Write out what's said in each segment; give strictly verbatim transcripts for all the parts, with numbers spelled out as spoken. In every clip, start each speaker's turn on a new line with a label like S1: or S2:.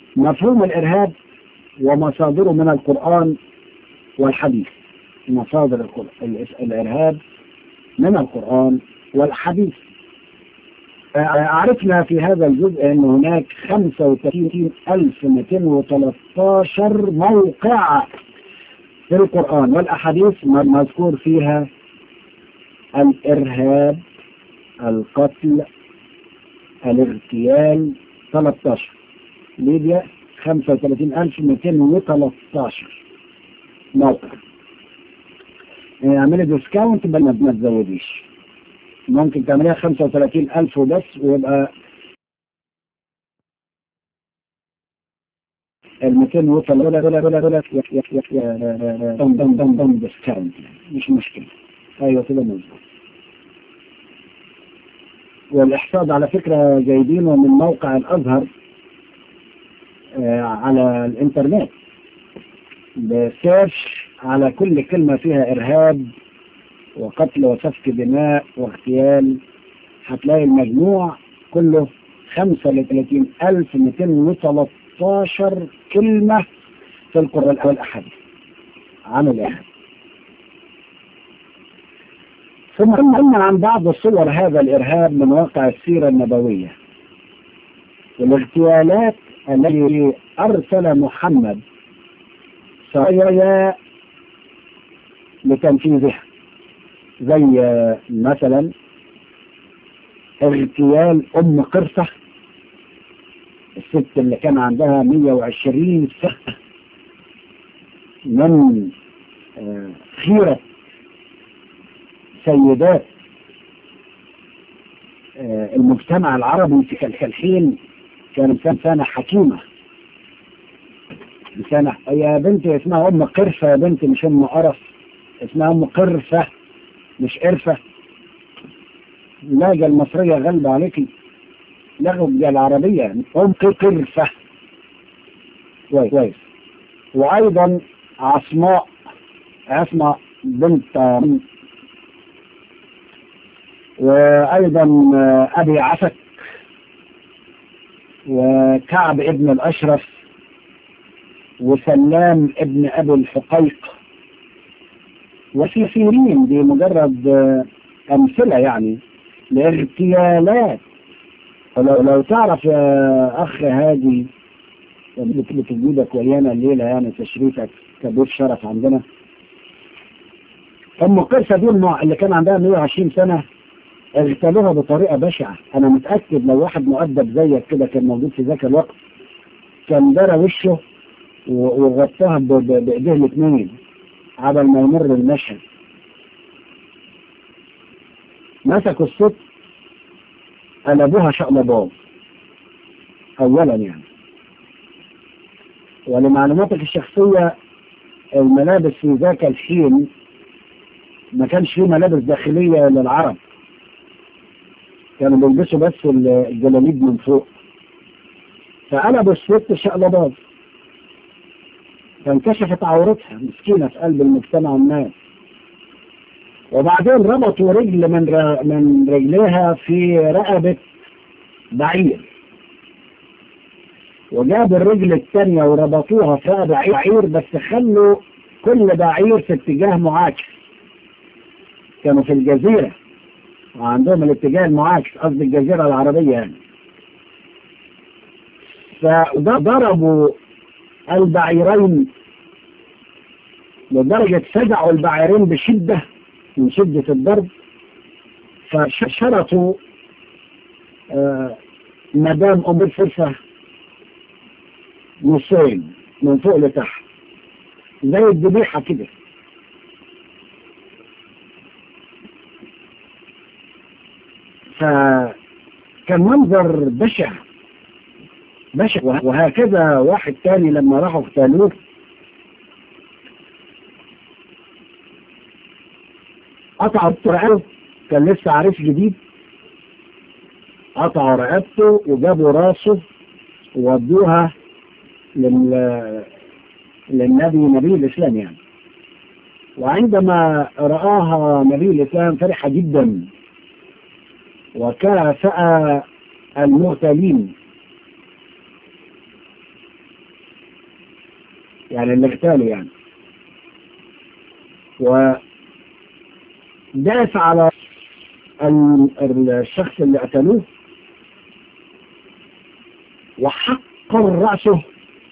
S1: مفهوم الإرهاب ومصادره من القرآن والحديث. مصادر الإرهاب من القرآن والحديث. عرفنا في هذا الجزء أن هناك خمسة وثلاثين ألف ومئتين وثلاثة عشر موقع في القرآن والأحاديث مذكور فيها الإرهاب، القتل، الاغتيال. ثلاثة عشر. ليبيا خمسة وثلاثين ألف ومئتين وثلاثة عشر موقع. اعملي ديسكاونت بل ما تزوديش، ممكن تعمليها خمسة وثلاثين ألف وبس ويبقى ال مئتين وثلاثة ولا ولا ولا دم دم دم دم ديسكاونت، مش مشكلة. ايوه كده مظبوط. والإحصاد على فكرة جايبينه من موقع الأزهر على الإنترنت، بسيرش على كل كلمة فيها إرهاب وقتل وسفك دماء واغتيال، هتلاقي المجموع كله خمسة وثلاثين ألف ومئتين وثلاثة عشر كلمة في القرآن والأحاديث عن الإرهاب. ثم قلنا عن بعض صور هذا الإرهاب من واقع السيرة النبوية. الاغتيالات التي أرسل محمد سرايا لتنفيذها، زي مثلا اغتيال أم قرصة، الست اللي كان عندها مئة وعشرين سنة من خيرة سيدات المجتمع العربي في الحين. كانت إنسانة حكيمة، إنسانة. يا بنتي اسمها أم قرفة، يا بنتي مش أم قرف، اسمها أم قرفة مش قرفة. اللهجة المصرية غالبة عليكي، اللهجة العربية أم قرفة. كويس. وأيضا عصماء، عصماء بنت، وأيضا أبي عفك، وكعب ابن الأشرف، وسلام ابن أبي الحقيق، وكثيرين. دي مجرد أمثلة يعني لاغتيالات. ولو لو تعرف يا أخ هادي بتجيبك وليانا الليلة يعني تشريفك كبير شرف عندنا. أم قرصة دي اللي كان عندها مئة وعشرين سنة اغتالوها بطريقة بشعة. أنا متأكد لو واحد مؤدب زيك كده كان موجود في ذاك الوقت كان درى وشه وغطاها بإيديه الاثنين على ما يمر المشهد. مسكوا الست قلبوها شقلباظ أولا يعني. ولمعلوماتك الشخصية، الملابس في ذاك الحين ما كانش فيه ملابس داخلية للعرب، كانوا بيلبسوا بس الجلاليب من فوق. فقلبوا الست شقلباظ، فانكشفت عورتها مسكينة في قلب المجتمع الناس. وبعدين ربطوا رجل من من رجليها في رقبة بعير، وجابوا الرجل الثانية وربطوها في رقبة بعير، بس خلوا كل بعير في اتجاه معاكس. كانوا في الجزيرة وعندهم الاتجاه المعاكس، قصد الجزيرة العربية يعني. فضربوا البعيرين لدرجة فزعوا البعيرين بشدة من شدة الضرب، فشرطوا آه مدام أم الفرصة نصين من فوق لتحت زي الذبيحة كده. فكان منظر بشع بشع. وهكذا واحد تاني لما راحوا اغتالوه قطعوا رقبته، كان لسه عريس جديد، قطعوا رقبته وجابوا راسه وودوها لل... للنبي نبي الإسلام يعني. وعندما رآها نبي الإسلام فرح جدا وكافأ المغتالين. يعني اللي اغتالوا يعني، وداس على الشخص اللي قتلوه وحقر رأسه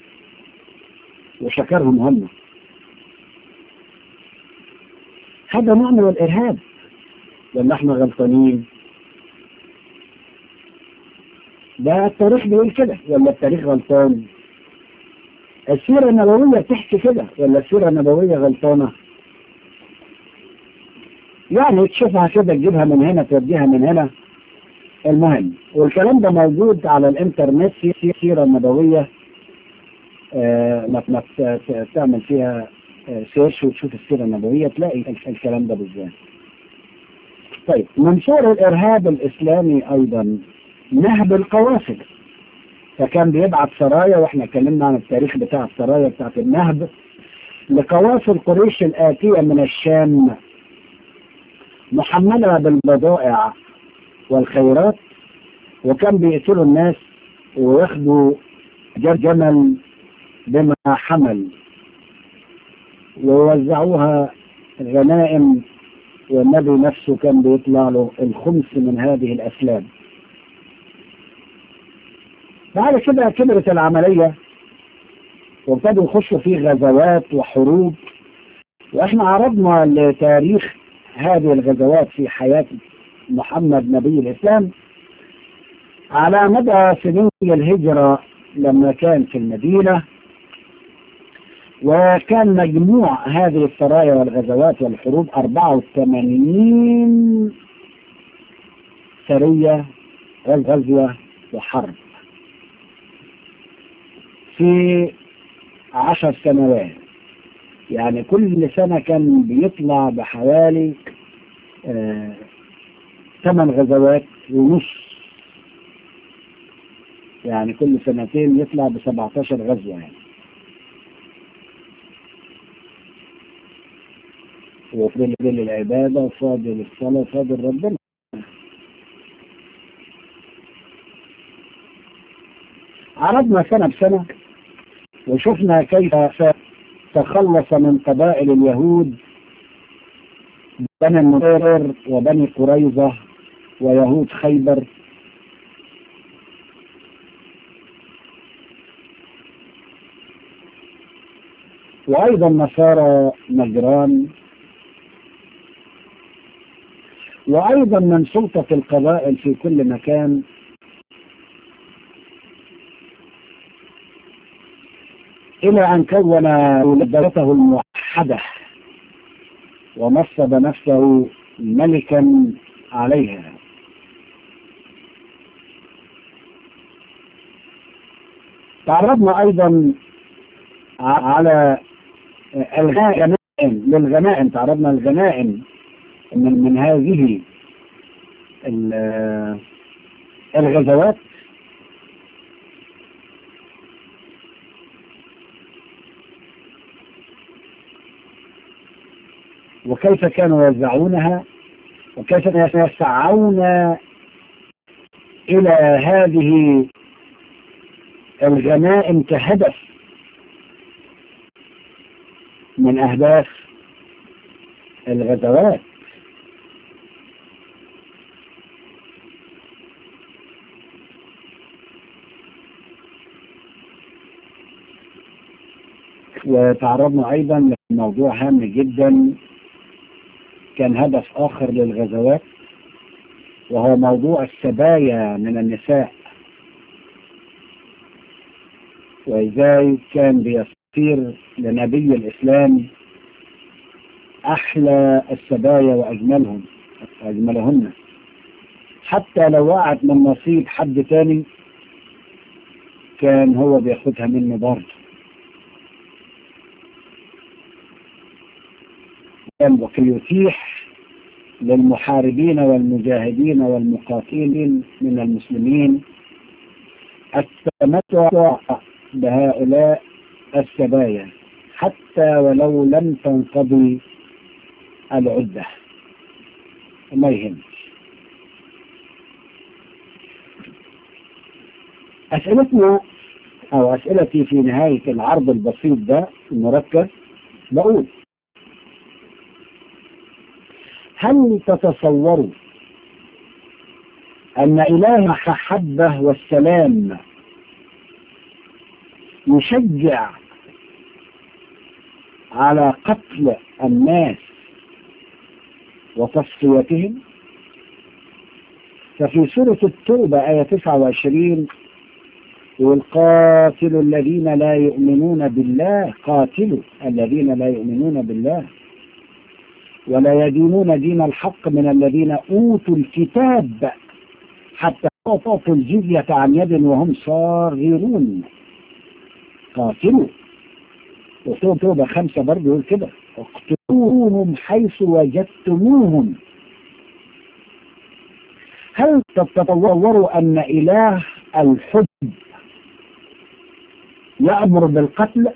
S1: وشكرهم هم. هذا نوع من الإرهاب، ولا احنا غلطانين؟ ده التاريخ بيقول كده ولا التاريخ غلطان؟ السيرة النبوية بتحكي كده ولا السيرة النبوية غلطانة؟ يعني تشوفها كده تجيبها من هنا توديها من هنا. المهم، والكلام ده موجود على الانترنت في سيرة نبوية، آه ما تعمل فيها آه سيرش وتشوف السيرة النبوية تلاقي الكلام ده بالذات. طيب، من صور الإرهاب الإسلامي أيضا نهب القوافل. فكان بيبعت سرايا، واحنا اتكلمنا عن التاريخ بتاع السرايا بتاعت النهب، لقوافل قريش الآتية من الشام محملة بالبضائع والخيرات، وكان بيقتلوا الناس وياخدوا جمل بما حمل ويوزعوها غنائم، والنبي نفسه كان بيطلع له الخمس من هذه الأسلام. بعد كده كبرت العملية وابتدوا يخشوا في غزوات وحروب، واحنا عرضنا لتاريخ هذه الغزوات في حياة محمد نبي الإسلام على مدى سنين الهجرة لما كان في المدينة. وكان مجموع هذه السرايا والغزوات والحروب أربعة وثمانين سرية غزوة وحرب في عشر سنوات. يعني كل سنة كان بيطلع بحوالي آه ثمان غزوات ونص، يعني كل سنتين يطلع بسبعتاشر غزوة يعني. وفضل العبادة وفاضل الصلاة وفاضل ربنا. عرضنا سنة بسنة وشفنا كيف تخلص من قبائل اليهود بني النضير وبني قريظة ويهود خيبر، وأيضا نصارى نجران، وأيضا من سلطة القبائل في كل مكان. إلى أن كون دولته الموحدة ونصب نفسه ملكا عليها. تعرضنا أيضا على الغنائم للغنائم تعرضنا الغنائم من, من هذه الغزوات، وكيف كانوا يوزعونها وكيف يسعون إلى هذه الغنائم كهدف من أهداف الغزوات. وتعرضنا أيضا لموضوع هام جدا كان هدف آخر للغزوات، وهو موضوع السبايا من النساء، وإزاي كان بيصير لنبي الإسلام أحلى السبايا وأجملهم أجملهن، حتى لو وقعت من نصيب حد تاني كان هو بياخدها منه برضه. كان يتيح للمحاربين والمجاهدين والمقاتلين من المسلمين التمتع بهؤلاء السبايا حتى ولو لم تنقضي العدة، ما يهمش. أسئلتنا أو أسئلتي في نهاية العرض البسيط ده المركز بقول: هل تتصوروا أن إله المحبة والسلام يشجع على قتل الناس وتصفيتهم؟ ففي سورة التوبة آية تسعة وعشرين يقول: قاتلوا الذين لا يؤمنون بالله قاتلوا الذين لا يؤمنون بالله ولا يدينون دين الحق من الذين أوتوا الكتاب حتى يعطوا الجزية عن يد وهم صاغرون. قاتلوا. وسورة توبة خمسة برضه يقول كده: اقتلوهم حيث وجدتموهم. هل تتصوروا أن إله الحب يأمر بالقتل؟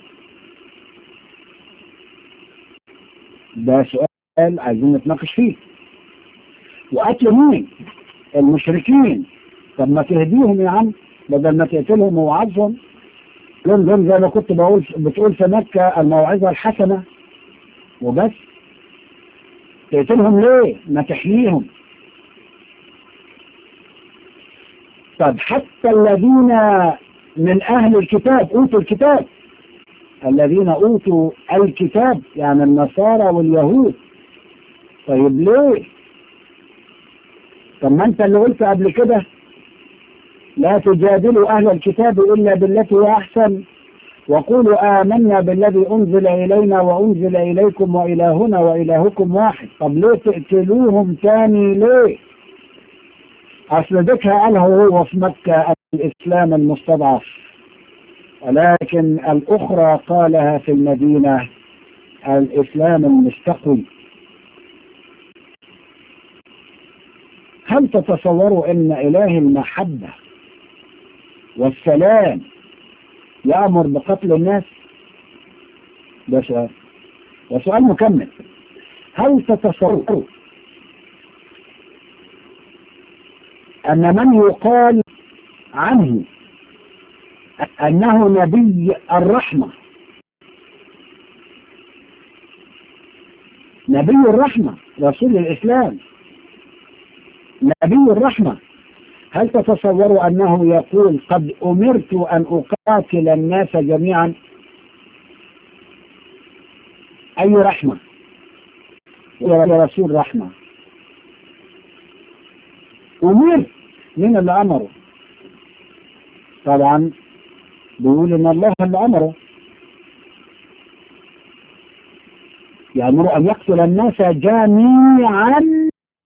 S1: ده سؤال عايزين نتناقش فيه. وقتل مين؟ المشركين. طب ما تهديهم يا عم بدل ما تقتلهم ووعظهم. لهم لهم زي ما كنت بقول بتقول في مكة الموعظة الحسنة وبس. تقتلهم ليه؟ ما تحييهم. طب حتى الذين من أهل الكتاب أوتوا الكتاب، الذين أوتوا الكتاب يعني النصارى واليهود، طيب ليه؟ طب ما أنت اللي قلت قبل كده: لا تجادلوا أهل الكتاب إلا بالتي هي أحسن وقولوا آمنا بالذي أنزل إلينا وأنزل إليكم وإلهنا وإلهكم واحد. طب ليه تقتلوهم تاني ليه؟ أصل ذكر قاله هو في مكة الإسلام المستضعف، ولكن الأخرى قالها في المدينة الإسلام المستقوي. هل تتصوروا أن إله المحبة والسلام يأمر بقتل الناس؟ ده سؤال. وسؤال مكمل: هل تتصوروا أن من يقال عنه أنه نبي الرحمة، نبي الرحمة رسول الإسلام نبي الرحمة، هل تتصوروا أنه يقول: قد أمرت أن أقاتل الناس جميعا؟ أي رحمة؟ يا رسول رحمة. أمر من اللي أمره؟ طبعا بيقول إن الله اللي أمره، يأمر أن يقتل الناس جميعا.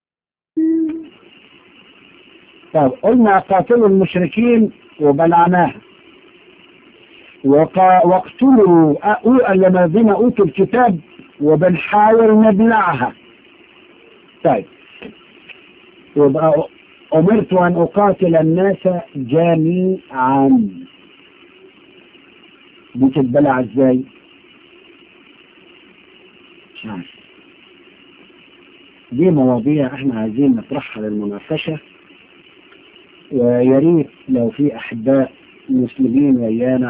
S1: طب قلنا قاتلوا المشركين وبلعناها، واقتلوا الذين أوتوا الكتاب وبنحاول نبلعها. طيب يبقى أمرت أن أقاتل الناس جميعا، بتتبلع ازاي؟ مش عارف. دي مواضيع احنا عايزين نطرحها للمناقشة، وياريت لو في أحباء مسلمين ويانا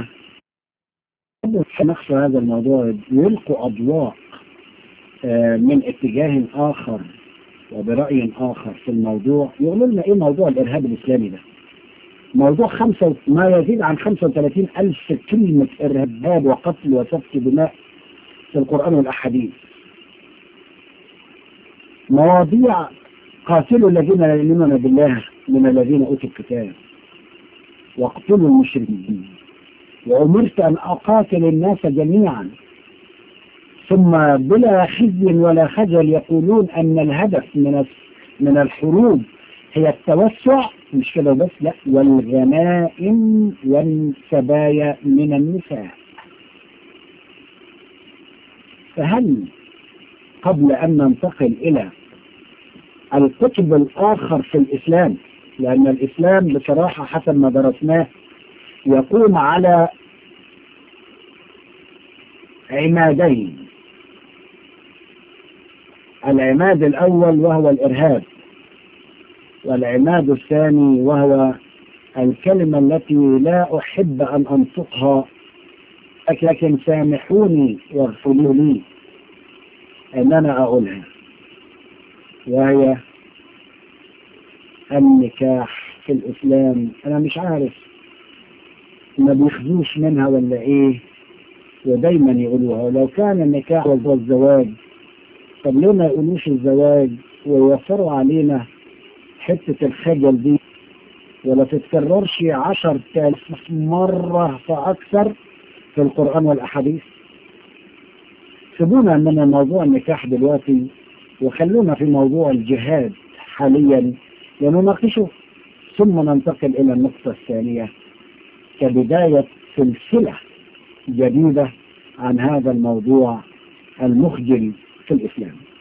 S1: نقص هذا الموضوع يلقوا أضواء من اتجاه آخر وبرأي آخر في الموضوع، يقولوا لنا إيه موضوع الإرهاب الإسلامي ده؟ موضوع خمسة ما يزيد عن خمسة وثلاثين ألف كلمة إرهاب وقتل وسفك دماء في القرآن والأحاديث. مواضيع: قاتلوا الذين لا يؤمنون بالله من الذين أوتوا الكتاب واقتلوا المشركين، وأمرت أن أقاتل الناس جميعا، ثم بلا خزي ولا خجل يقولون أن الهدف من من الحروب هي التوسع، مش كده بس، لا، والغنائم والسبايا من النساء. فهل قبل أن ننتقل إلى القطب الآخر في الإسلام، لأن الإسلام بصراحة حسب ما درسناه يقوم على عمادين: العماد الأول وهو الإرهاب، والعماد الثاني وهو الكلمة التي لا أحب أن أنطقها، لكن سامحوني واغفروا لي أن أنا أقولها، وهي النكاح في الإسلام. أنا مش عارف ما بيخزوش منها ولا إيه، ودايما يقولوها. لو كان النكاح والزواج، طب ليه ما يقولوش الزواج ويوفروا علينا حتة الخجل دي، ولا تتكررش عشر تلاف مرة فأكثر في القرآن والأحاديث؟ سيبونا من موضوع النكاح دلوقتي وخلونا في موضوع الجهاد حاليا ونناقشه، ثم ننتقل إلى النقطة الثانية كبداية سلسلة جديدة عن هذا الموضوع المخجل في الإسلام.